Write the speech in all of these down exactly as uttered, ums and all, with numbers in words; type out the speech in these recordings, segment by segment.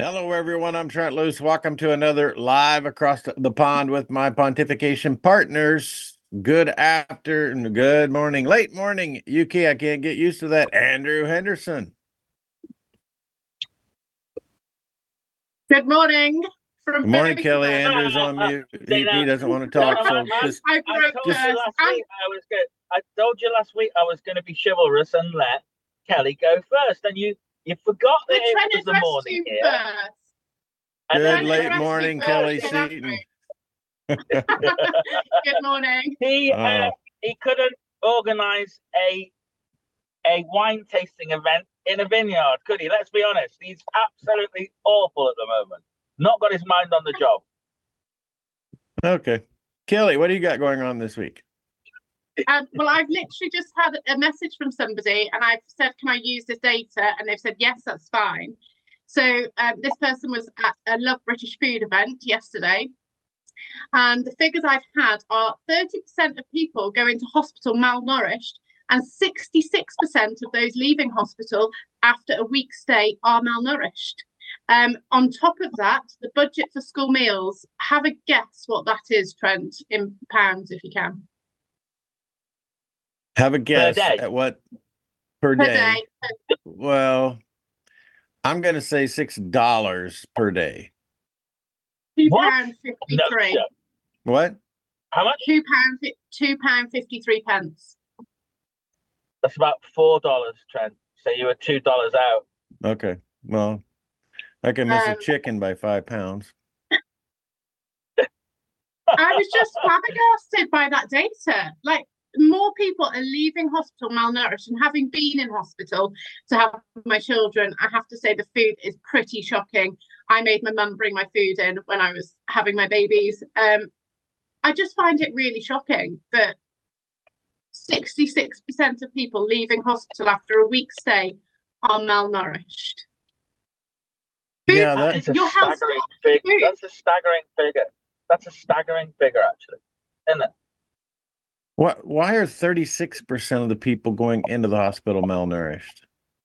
Hello, everyone. I'm Trent Loos. Welcome to another live across the pond with my pontification partners. Good after, good morning, late morning, U K. I can't get used to that. Andrew Henderson. Good morning. From good morning, Kelly. Andrew's on mute. He, he doesn't want to talk. So just, I, I told just, you last week I was good. I told you last week I was going to be chivalrous and let Kelly go first, and you you forgot that it was the morning here. Good late morning, Kelly Seaton. Good morning. He uh, uh, he couldn't organize a a wine tasting event in a vineyard, could he? Let's be honest. He's absolutely awful at the moment. Not got his mind on the job. Okay. Kelly, what do you got going on this week? Um, well, I've literally just had a message from somebody and I've said, can I use this data? And they've said, yes, that's fine. So um, this person was at a Love British Food event yesterday. And the figures I've had are thirty percent of people go into hospital malnourished and sixty-six percent of those leaving hospital after a week's stay are malnourished. Um, on top of that, the budget for school meals, have a guess what that is, Trent, in pounds, if you can. Have a guess at what per, per day. day. Well, I'm going to say six dollars per day. Two pound fifty-three. No, what? How much? Two pound. Two pound fifty-three pence. That's about four dollars, Trent. So you were two dollars out. Okay. Well, I can miss um, a chicken by five pounds. I was just flabbergasted by that data. Like, more people are leaving hospital malnourished, and having been in hospital to have my children, I have to say the food is pretty shocking. I made my mum bring my food in when I was having my babies. Um, I just find it really shocking that sixty-six percent of people leaving hospital after a week's stay are malnourished. Food, yeah, that is a staggering figure. That's a staggering figure. That's a staggering figure, actually, isn't it? What? Why are thirty-six percent of the people going into the hospital malnourished?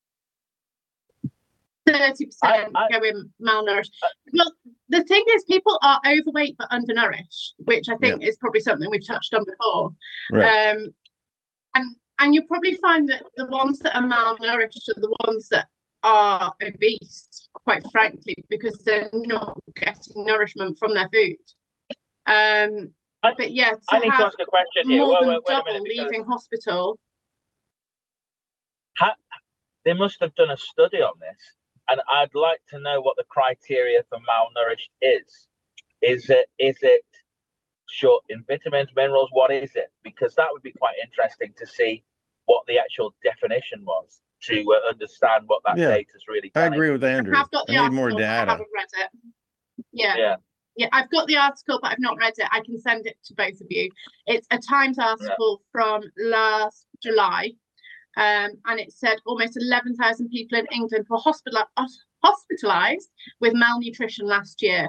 thirty percent going malnourished. Well, the thing is, people are overweight but undernourished, which I think yeah. is probably something we've touched on before. Right. Um, and and you'll probably find that the ones that are malnourished are the ones that are obese, quite frankly, because they're not getting nourishment from their food. Um, I, but yeah, to I need have to ask a question here. more Wait, than wait, wait double a minute, leaving hospital. Ha, they must have done a study on this, and I'd like to know what the criteria for malnourished is. Is it is it short in vitamins, minerals? What is it? Because that would be quite interesting to see what the actual definition was to uh, understand what that yeah, data is really. I agree with Andrew. I've got the I need article, more data. I haven't read it. Yeah. Yeah. Yeah, I've got the article, but I've not read it. I can send it to both of you. It's a Times article yeah. from last July, um, and it said almost eleven thousand people in England were hospital hospitalised with malnutrition last year.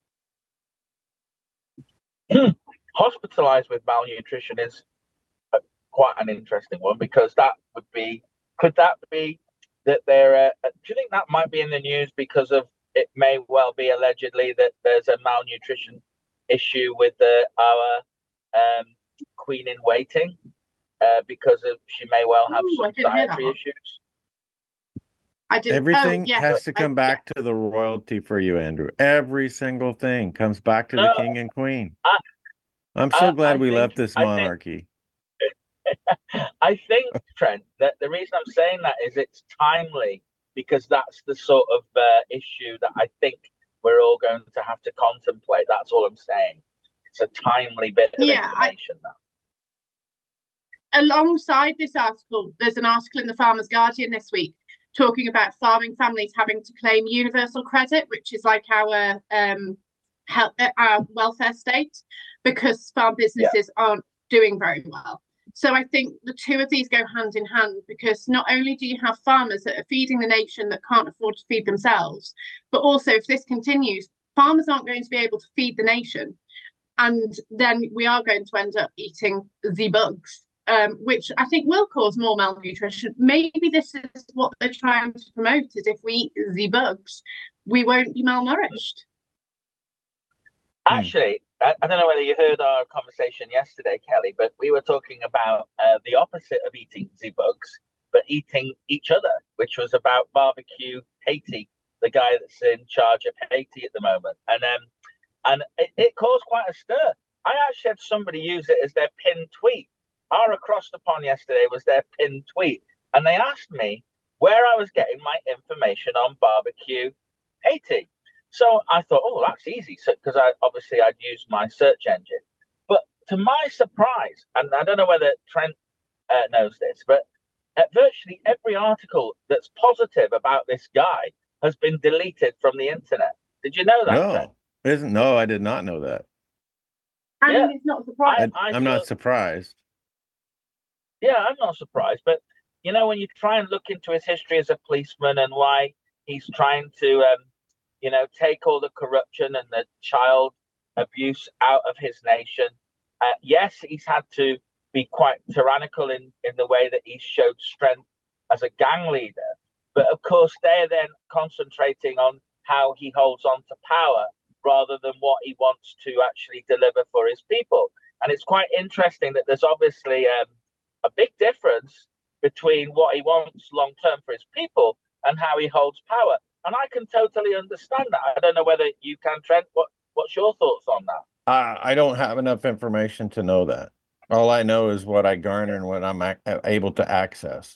Hospitalised with malnutrition is a, quite an interesting one, because that would be, could that be that they're, uh, do you think that might be in the news because of, it may well be allegedly that there's a malnutrition issue with the, our um, queen in waiting uh, because of she may well have Ooh, some dietary issues. I didn't. Everything oh, yes, has to come I, back yeah. to the royalty for you, Andrew. Every single thing comes back to no, the king and queen. I, I'm so I, glad I we think, left this monarchy. I think, I think, Trent, that the reason I'm saying that is it's timely, because that's the sort of uh, issue that I think we're all going to have to contemplate. That's all I'm saying. It's a timely bit of yeah, information. I, that. Alongside this article, there's an article in the Farmers Guardian this week talking about farming families having to claim universal credit, which is like our um, health, our welfare state, because farm businesses yeah. aren't doing very well. So I think the two of these go hand in hand, because not only do you have farmers that are feeding the nation that can't afford to feed themselves, but also if this continues, farmers aren't going to be able to feed the nation. And then we are going to end up eating the bugs, um, which I think will cause more malnutrition. Maybe this is what they're trying to promote, is if we eat the bugs, we won't be malnourished. Actually, I, I don't know whether you heard our conversation yesterday, Kelly, but we were talking about uh, the opposite of eating the bugs, but eating each other, which was about Barbecue Haiti, the guy that's in charge of Haiti at the moment. And um, and it, it caused quite a stir. I actually had somebody use it as their pinned tweet. Our Across the Pond yesterday was their pinned tweet. And they asked me where I was getting my information on Barbecue Haiti. So I thought, oh, that's easy. So because I obviously I'd used my search engine. But to my surprise, and I don't know whether Trent uh, knows this, but uh, virtually every article that's positive about this guy has been deleted from the internet. Did you know that? No, Trent? isn't no, I did not know that. And Yeah. it's not surprising. I, I I'm not thought- surprised. Yeah, I'm not surprised. But, you know, when you try and look into his history as a policeman and why he's trying to, um, you know, take all the corruption and the child abuse out of his nation. Uh, yes, he's had to be quite tyrannical in, in the way that he's showed strength as a gang leader. But of course, they're then concentrating on how he holds on to power rather than what he wants to actually deliver for his people. And it's quite interesting that there's obviously um, a big difference between what he wants long term for his people and how he holds power. And I can totally understand that. I don't know whether you can, Trent. What What's your thoughts on that? I, I don't have enough information to know that. All I know is what I garner and what I'm ac- able to access.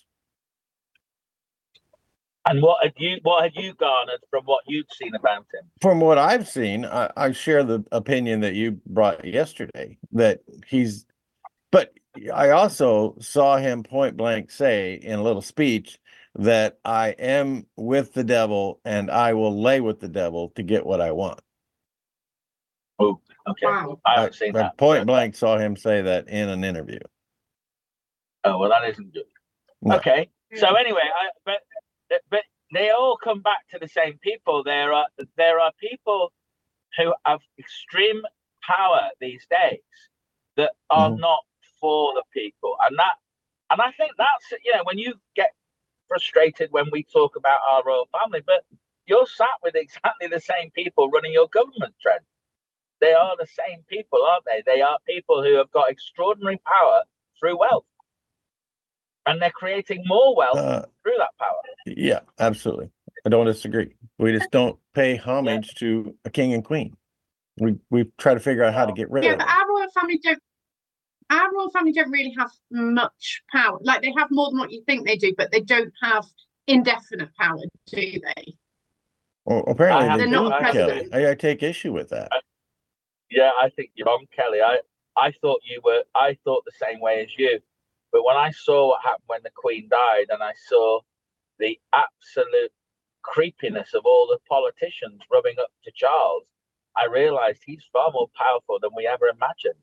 And what have you what have you garnered from what you've seen about him? From what I've seen, I, I share the opinion that you brought yesterday, that he's, but I also saw him point blank say in a little speech that I am with the devil and I will lay with the devil to get what I want. Oh, okay. Wow. I I, haven't seen I that. point blank saw him say that in an interview. Oh, well, that isn't good. No. Okay. So anyway, I, but but they all come back to the same people. There are there are people who have extreme power these days that are Mhm. not for the people, and that and I think that's, you know, when you get frustrated when we talk about our royal family, but you're sat with exactly the same people running your government, Trent. They are the same people, aren't they? They are people who have got extraordinary power through wealth. And they're creating more wealth Uh, through that power. yeah, absolutely. I don't disagree. We just don't pay homage to a king and queen. We we try to figure out how to get rid Yeah, of but them. our royal family don't. Our royal family don't really have much power. Like, they have more than what you think they do, but they don't have indefinite power, do they? Well, apparently have they They're do, not Kelly. president. I, I take issue with that. Yeah, I think you're wrong, Kelly. I, I thought you were, I thought the same way as you. But when I saw what happened when the Queen died, and I saw the absolute creepiness of all the politicians rubbing up to Charles, I realized he's far more powerful than we ever imagined.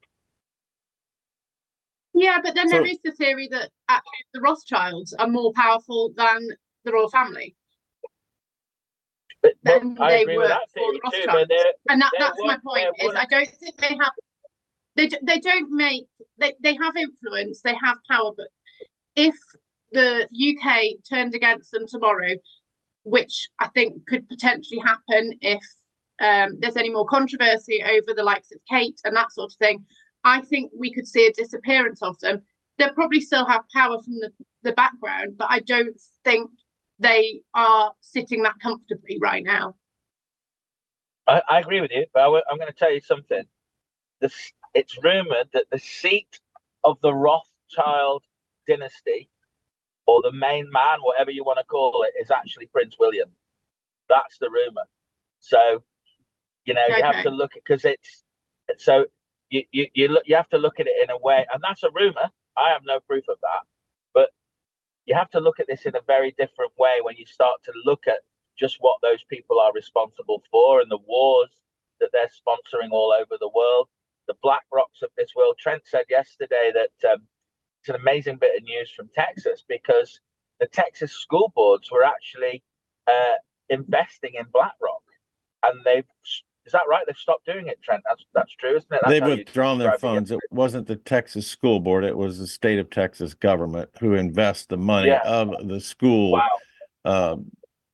Yeah, but then there So- is the theory that actually the Rothschilds are more powerful than the royal family. But, but Then I they agree with work that for theory the too. But Rothschilds. they're, And that, they're that's my one- point, they're is one I of- don't think they have, they, d- they don't make, they, they have influence, they have power, but if the U K turned against them tomorrow, which I think could potentially happen if um, there's any more controversy over the likes of Kate and that sort of thing, I think we could see a disappearance of them. They'll probably still have power from the, the background, but I don't think they are sitting that comfortably right now. I, I agree with you, but I w- I'm going to tell you something. This, it's rumored that the seat of the Rothschild dynasty, or the main man, whatever you want to call it, is actually Prince William. That's the rumor. So, you know, you have Okay. to look at, because it's so you you you look you have to look at it in a way, and that's a rumor. I have no proof of that, but you have to look at this in a very different way when you start to look at just what those people are responsible for and the wars that they're sponsoring all over the world. The Black Rocks of this world. Trent said yesterday that um, it's an amazing bit of news from Texas, because the Texas school boards were actually uh, investing in BlackRock, and they've, is that right? They've stopped doing it, Trent. That's that's true, isn't it? That's They've how you withdrawn their described it funds. It wasn't the Texas school board. It was the state of Texas government who invests the money Yeah. of the school, Wow. uh,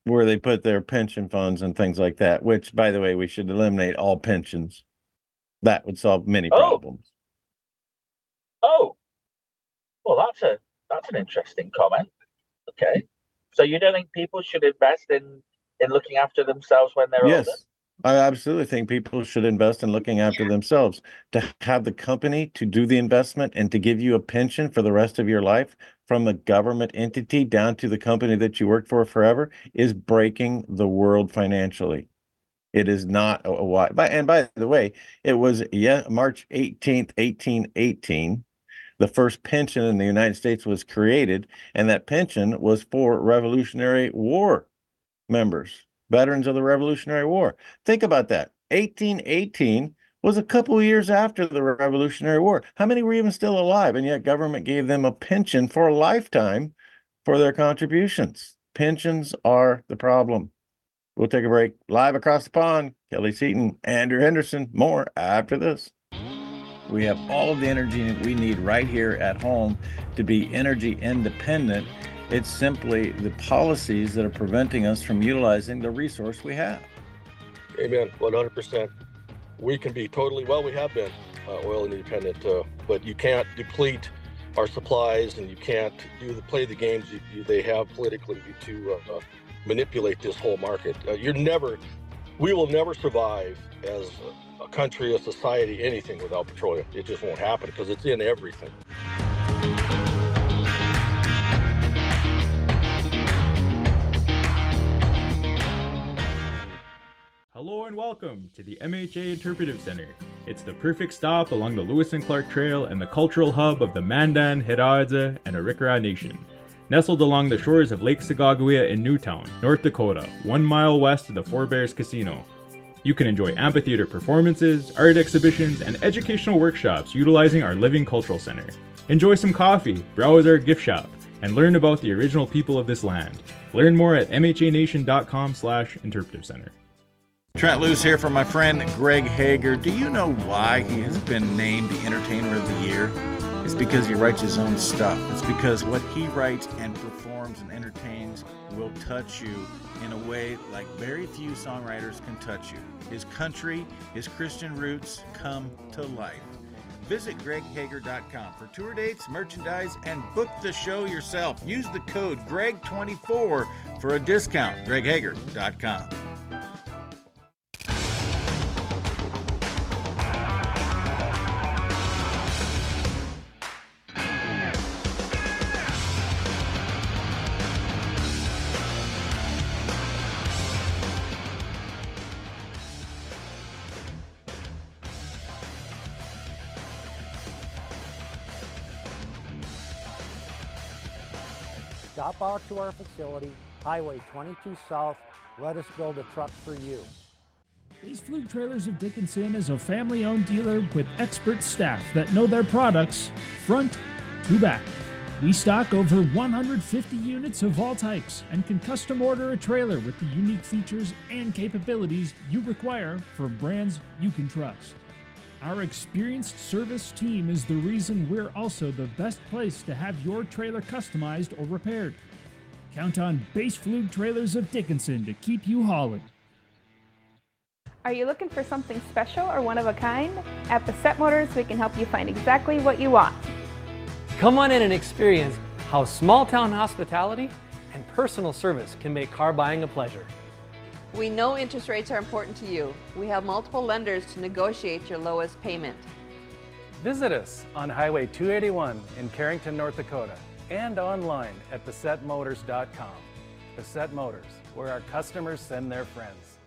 where they put their pension funds and things like that, which, by the way, we should eliminate all pensions. That would solve many Oh. problems. Oh, well, that's a that's an interesting comment. Okay, so you don't think people should invest in in looking after themselves when they're Yes, older? I absolutely think people should invest in looking after themselves. To have the company to do the investment and to give you a pension for the rest of your life from the government entity down to the company that you work for forever is breaking the world financially. It is not a, a why. But and by the way, it was yeah March eighteenth, eighteen eighteen. The first pension in the United States was created, and that pension was for Revolutionary War members, veterans of the Revolutionary War. Think about that. eighteen eighteen was a couple of years after the Revolutionary War. How many were even still alive? And yet government gave them a pension for a lifetime for their contributions. Pensions are the problem. We'll take a break. Live across the pond, Kelly Seaton, Andrew Henderson, more after this. We have all of the energy we need right here at home to be energy independent. It's simply the policies that are preventing us from utilizing the resource we have. Amen. one hundred percent. We can be totally, well, we have been uh, oil independent, uh, but you can't deplete our supplies, and you can't do the play the games you, you, they have politically to uh, uh, manipulate this whole market. Uh, you're never, we will never survive as a, a country, a society, anything without petroleum. It just won't happen because it's in everything. Hello and welcome to the M H A Interpretive Center. It's the perfect stop along the Lewis and Clark Trail and the cultural hub of the Mandan, Hidatsa, and Arikara Nation. Nestled along the shores of Lake Sagagawea in Newtown, North Dakota, one mile west of the Four Bears Casino. You can enjoy amphitheater performances, art exhibitions, and educational workshops utilizing our living cultural center. Enjoy some coffee, browse our gift shop, and learn about the original people of this land. Learn more at m h a nation dot com slash interpretive center. Trent Lewis here for my friend Greg Hager. Do you know why he has been named the Entertainer of the Year? It's because he writes his own stuff. It's because what he writes and performs and entertains will touch you in a way like very few songwriters can touch you. His country, his Christian roots come to life. Visit greg hager dot com for tour dates, merchandise, and book the show yourself. Use the code greg twenty-four for a discount. greg hager dot com. Stop out to our facility, Highway twenty-two South. Let us build a truck for you. Base Fluke Trailers of Dickinson is a family-owned dealer with expert staff that know their products front to back. We stock over one hundred fifty units of all types and can custom order a trailer with the unique features and capabilities you require for brands you can trust. Our experienced service team is the reason we're also the best place to have your trailer customized or repaired. Count on Base Fluke Trailers of Dickinson to keep you hauling. Are you looking for something special or one of a kind? At Bassett Motors, we can help you find exactly what you want. Come on in and experience how small town hospitality and personal service can make car buying a pleasure. We know interest rates are important to you. We have multiple lenders to negotiate your lowest payment. Visit us on Highway two eighty-one in Carrington, North Dakota, and online at bassett motors dot com. Bassett Motors, where our customers send their friends.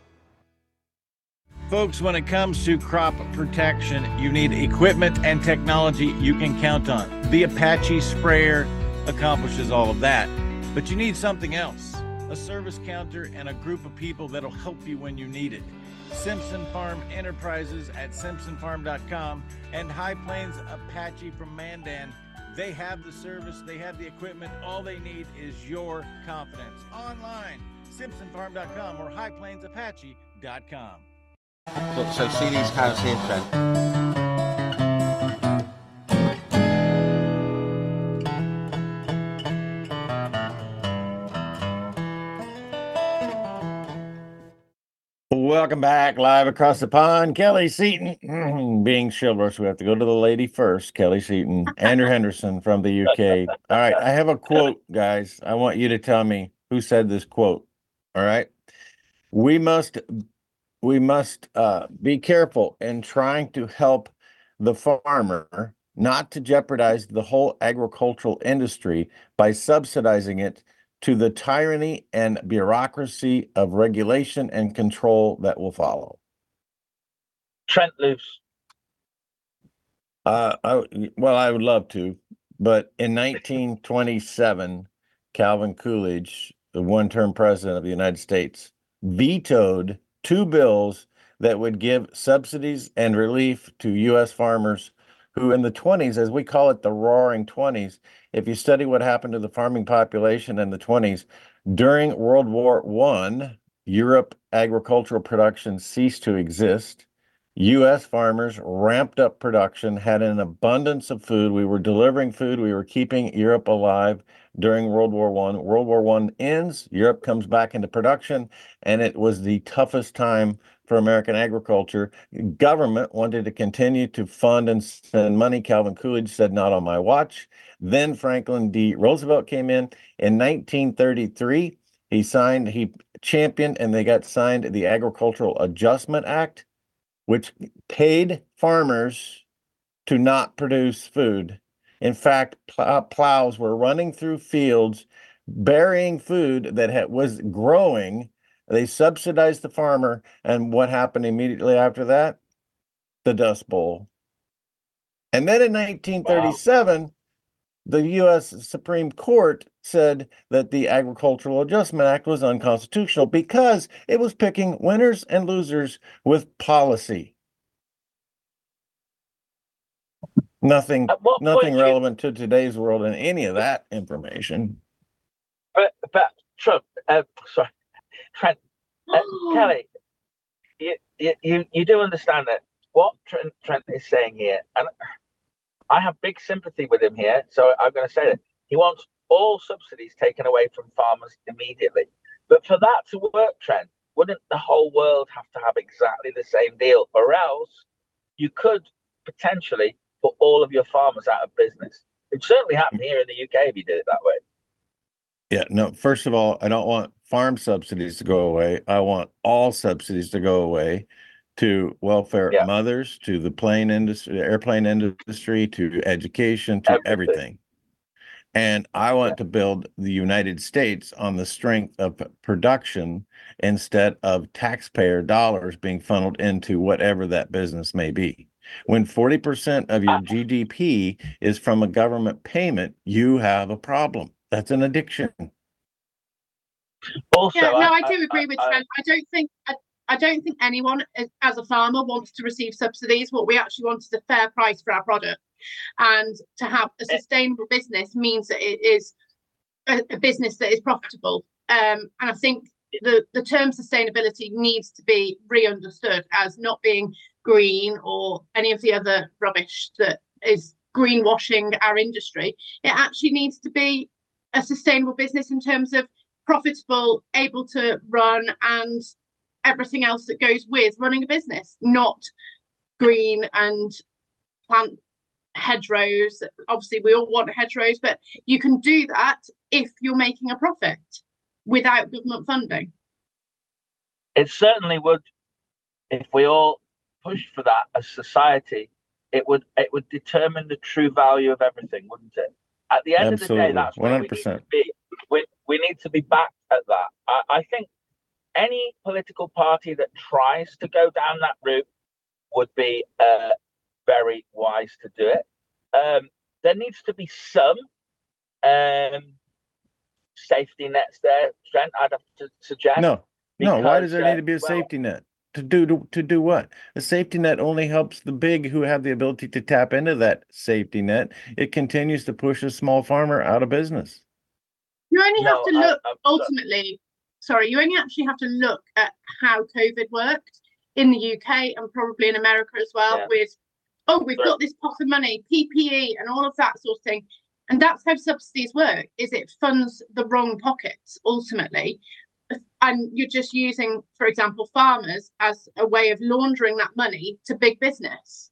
Folks, when it comes to crop protection, you need equipment and technology you can count on. The Apache sprayer accomplishes all of that, but you need something else. A service counter and a group of people that'll help you when you need it. Simpson Farm Enterprises at simpson farm dot com and High Plains Apache from Mandan. They have the service, they have the equipment. All they need is your confidence. Online, simpson farm dot com or high plains apache dot com. So, so see these cows here, Trent. Welcome back, live across the pond. Kelly Seaton, being chivalrous, we have to go to the lady first. Kelly Seaton, Andrew Henderson from the U K. All right, I have a quote, guys. I want you to tell me who said this quote. All right, we must we must uh, be careful in trying to help the farmer, not to jeopardize the whole agricultural industry by subsidizing it to the tyranny and bureaucracy of regulation and control that will follow. Trent Loos. Uh, I, well, I would love to, but in nineteen twenty-seven, Calvin Coolidge, the one-term president of the United States, vetoed two bills that would give subsidies and relief to U S farmers who in the twenties, as we call it, the roaring twenties, if you study what happened to the farming population in the twenties, during World War One, Europe agricultural production ceased to exist. U S farmers ramped up production, had an abundance of food. We were delivering food. We were keeping Europe alive during World War One. World War One ends, Europe comes back into production, and it was the toughest time for American agriculture. Government wanted to continue to fund and spend money. Calvin Coolidge said, not on my watch. Then Franklin D. Roosevelt came in. In nineteen thirty-three, he signed, he championed, and they got signed the Agricultural Adjustment Act, which paid farmers to not produce food. In fact, pl- plows were running through fields, burying food that had, was growing. They subsidized the farmer, and what happened immediately after that? The Dust Bowl. And then in nineteen thirty-seven, wow. the U S Supreme Court said that the Agricultural Adjustment Act was unconstitutional because it was picking winners and losers with policy. Nothing, nothing relevant you... to today's world in any of that information. But, but Trump, uh, sorry. Trent, uh, Kelly, you, you you do understand that what Trent, Trent is saying here, and I have big sympathy with him here, so I'm going to say that he wants all subsidies taken away from farmers immediately. But for that to work, Trent, wouldn't the whole world have to have exactly the same deal? Or else you could potentially put all of your farmers out of business. It certainly happened here in the U K if you did it that way. Yeah, no, first of all, I don't want farm subsidies to go away. I want all subsidies to go away to welfare yeah. mothers, to the plane industry, airplane industry, to education, to everything. everything. And I want yeah. to build the United States on the strength of production instead of taxpayer dollars being funneled into whatever that business may be. When forty percent of your G D P is from a government payment, you have a problem. That's an addiction. Also, yeah, no, I, I do I, agree I, with Trent. I, I don't think I, I don't think anyone as a farmer wants to receive subsidies. What we actually want is a fair price for our product, and to have a sustainable business means that it is a, a business that is profitable. Um, and I think the the term sustainability needs to be re-understood as not being green or any of the other rubbish that is greenwashing our industry. It actually needs to be a sustainable business in terms of profitable, able to run, and everything else that goes with running a business, not green and plant hedgerows. Obviously, we all want hedgerows, but you can do that if you're making a profit without government funding. It certainly would, if we all pushed for that as society, it would it would determine the true value of everything, wouldn't it? At the end Absolutely. of the day, that's where we need to be. We, we need to be back at that. I, I think any political party that tries to go down that route would be uh, very wise to do it. Um, there needs to be some um, safety nets there, Trent, I'd have to suggest. No, because, no. Why does there uh, need to be a well, safety net? To do to, to do what? A safety net only helps the big who have the ability to tap into that safety net. It continues to push a small farmer out of business. You only have No, to look I- I- ultimately. Sorry, you only actually have to look at how COVID worked in the U K and probably in America as well. Yeah. With oh, we've Right. got this pot of money, P P E, and all of that sort of thing. And that's how subsidies work. Is it funds the wrong pockets ultimately. and you're just using, for example, farmers as a way of laundering that money to big business.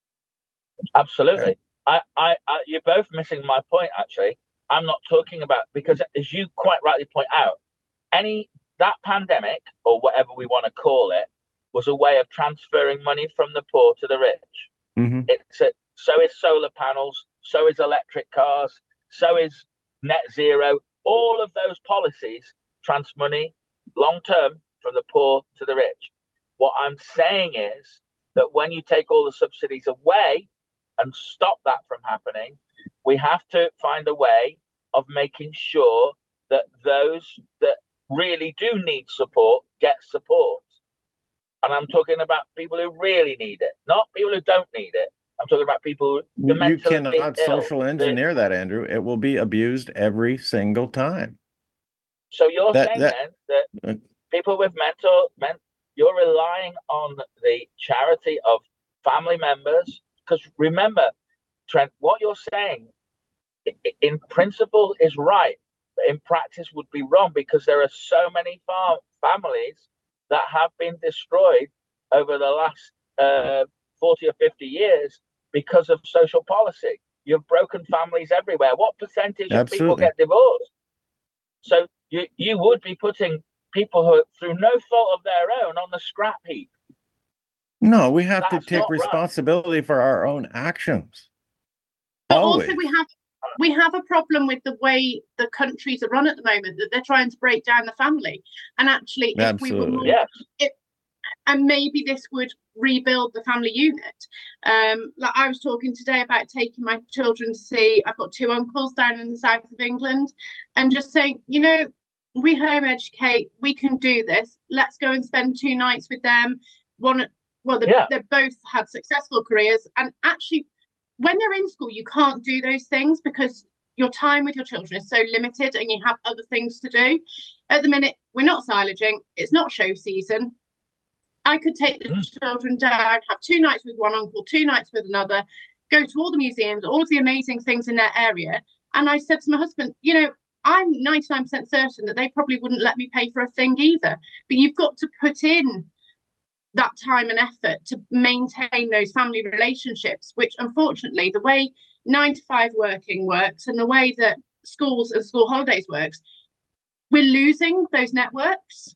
Absolutely. I, I, I, you're both missing my point, actually. I'm not talking about, because as you quite rightly point out, any that pandemic, or whatever we want to call it, was a way of transferring money from the poor to the rich. Mm-hmm. It's a, so is solar panels, so is electric cars, so is net zero. All of those policies transfer money long term from the poor to the rich. What I'm saying is that when you take all the subsidies away and stop that from happening, we have to find a way of making sure that those that really do need support get support. And I'm talking about people who really need it, not people who don't need it. I'm talking about people who You cannot social engineer that, Andrew. It will be abused every single time. So you're that, saying that, then that people with mental, men, you're relying on the charity of family members. Because remember, Trent, what you're saying in principle is right, but in practice would be wrong, because there are so many farm families that have been destroyed over the last uh, forty or fifty years because of social policy. You've broken families everywhere. What percentage Absolutely. of people get divorced? So you, you would be putting people who, through no fault of their own, on the scrap heap. No, we have That's to take responsibility right. for our own actions. But Always. also we have we have a problem with the way the countries are run at the moment, that they're trying to break down the family. And actually, if Absolutely. we were more, yes. it, and maybe this would rebuild the family unit. Um, like I was talking today about taking my children to see, I've got two uncles down in the south of England, and just saying, you know, we home educate, we can do this. Let's go and spend two nights with them. One, well, they yeah. they've both had successful careers, and actually, when they're in school, you can't do those things because your time with your children is so limited and you have other things to do. At the minute, we're not silaging. It's not show season. I could take the mm. children down, have two nights with one uncle, two nights with another, go to all the museums, all of the amazing things in their area. And I said to my husband, you know, I'm ninety-nine percent certain that they probably wouldn't let me pay for a thing either. But you've got to put in that time and effort to maintain those family relationships, which unfortunately the way nine to five working works and the way that schools and school holidays works, we're losing those networks.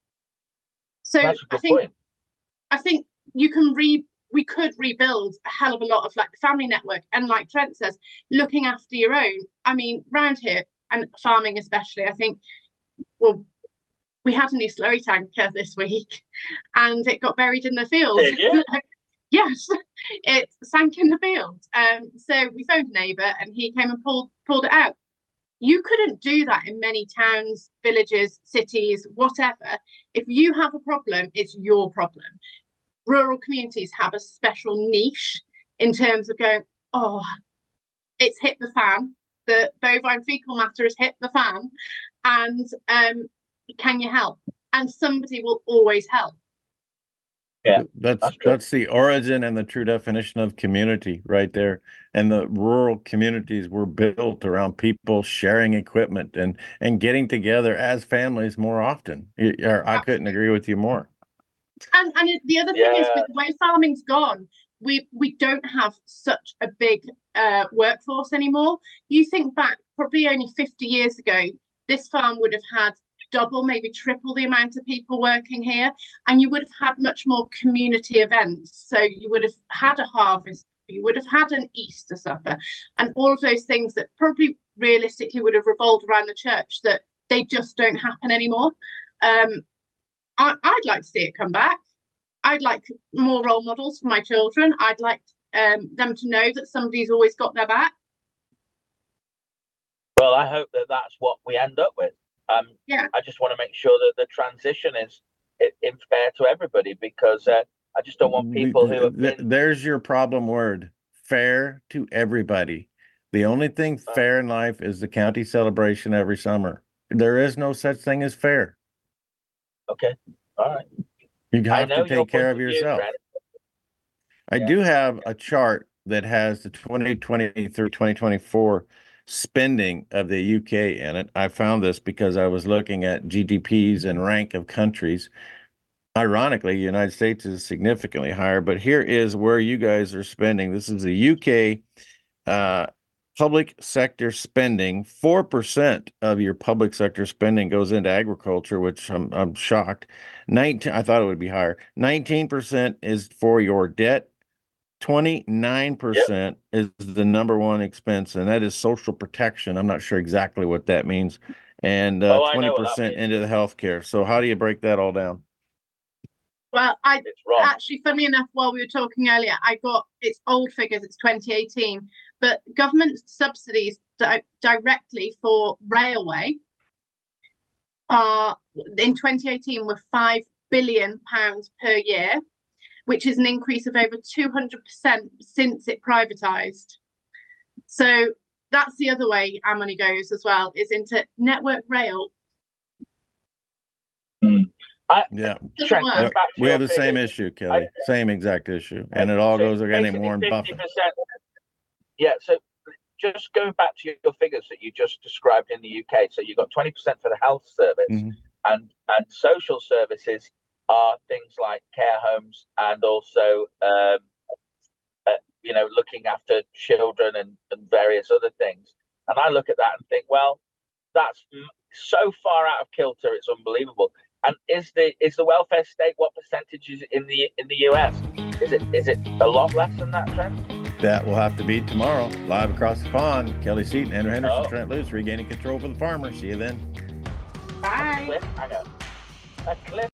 So I think point. I think you can re we could rebuild a hell of a lot of like the family network, and like Trent says, looking after your own. I mean, round here and farming especially, I think, well, we had a new slurry tanker this week and it got buried in the field. Yes, it sank in the field. Um, so we phoned a neighbour and he came and pulled pulled it out. You couldn't do that in many towns, villages, cities, whatever. If you have a problem, it's your problem. Rural communities have a special niche in terms of going, oh, it's hit the fan. The bovine fecal matter has hit the fan. And um, can you help? And somebody will always help. Yeah, that's that's, that's the origin and the true definition of community right there. And the rural communities were built around people sharing equipment and and getting together as families more often. I couldn't agree with you more. And and the other thing yeah. is, with the way farming's gone, we we don't have such a big uh, workforce anymore. You think back, probably only fifty years ago, this farm would have had double, maybe triple the amount of people working here, and you would have had much more community events. So you would have had a harvest, you would have had an Easter supper, and all of those things that probably realistically would have revolved around the church, that they just don't happen anymore. Um, I, I'd like to see it come back. I'd like more role models for my children. I'd like um, them to know that somebody's always got their back. Well, I hope that that's what we end up with. Um, yeah. I just want to make sure that the transition is it, it fair to everybody, because uh, I just don't want people who have been... There's your problem word, fair to everybody. The only thing fair in life is the county celebration every summer. There is no such thing as fair. Okay, all right. You have to take care of yourself. I yeah. do have a chart that has the twenty twenty through twenty twenty-four spending of the U K in it. I found this because I was looking at G D Ps and rank of countries. Ironically, the United States is significantly higher, but here is where you guys are spending. This is the U K uh, public sector spending. four percent of your public sector spending goes into agriculture, which I'm, I'm shocked. nineteen, I thought it would be higher. nineteen percent is for your debt. twenty-nine percent yep. is the number one expense, and that is social protection. I'm not sure exactly what that means. And uh, oh, twenty percent into the healthcare. So how do you break that all down? Well, I actually, funny enough, while we were talking earlier, I got it's old figures, it's twenty eighteen, but government subsidies di- directly for railway are in twenty eighteen were five billion pounds per year, which is an increase of over two hundred percent since it privatised. So that's the other way our money goes as well, is into Network Rail. Mm. I, yeah, yeah. we have the figures. Same issue, Kelly. I, same exact issue, and it all so goes against Warren Buffett. Yeah, so just going back to your figures that you just described in the U K, so you've got twenty percent for the health service, mm-hmm. and and social services are things like care homes and also um, uh, you know looking after children and, and various other things. And I look at that and think, well, that's so far out of kilter, it's unbelievable. And is the is the welfare state, what percentage is in the in the U S? Is it is it a lot less than that, Trent? That will have to be tomorrow, live across the pond. Kelly Seaton, Andrew Henderson, oh. Trent Lewis, regaining control for the farmer. See you then. Bye. Cliff, hang on. A cliff.